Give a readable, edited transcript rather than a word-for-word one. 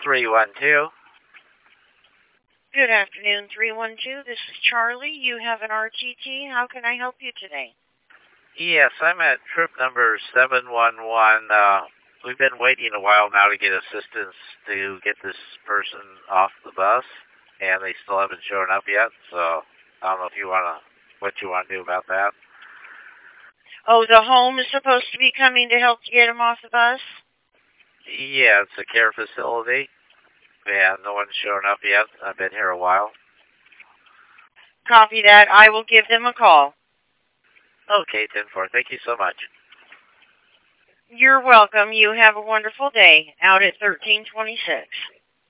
312. Good afternoon, 312. This is Charlie. You have an RTT. How can I help you today? Yes, I'm at trip number 711. We've been waiting a while now to get assistance to get this person off the bus, and they still haven't shown up yet, so I don't know if you what you want to do about that. Oh, the home is supposed to be coming to help to get him off the bus? Yeah, it's a care facility, and no one's shown up yet. I've been here a while. Copy that. I will give them a call. Okay, 10-4. Thank you so much. You're welcome. You have a wonderful day out at 1326.